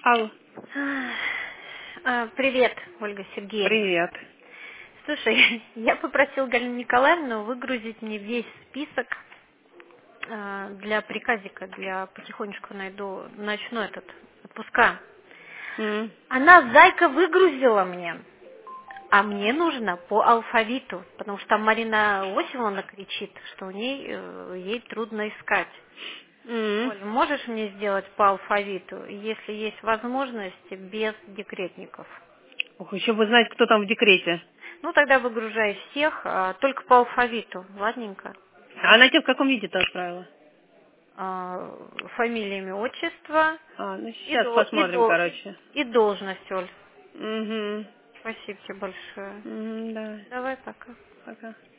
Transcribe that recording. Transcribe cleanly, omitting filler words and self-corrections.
Алло, Привет, Ольга Сергеевна. привет. Слушай, я попросила Галину Николаевну выгрузить мне весь список для приказика, для потихонечку начну этот отпуска. М. Она, зайка, выгрузила мне, а мне нужно по алфавиту, потому что там Марина Осиповна кричит, что ей трудно искать. М. Оль, можешь мне сделать по алфавиту, если есть возможность, без декретников? Ох, еще бы знать, кто там в декрете. Ну, тогда выгружай всех, только по алфавиту, ладненько. А она тебе в каком виде-то отправила? Фамилия, имя, отчество Ну и, сейчас посмотрим, короче. и должность, Оль. Угу. Спасибо тебе большое. Угу, да. Давай, пока. Пока.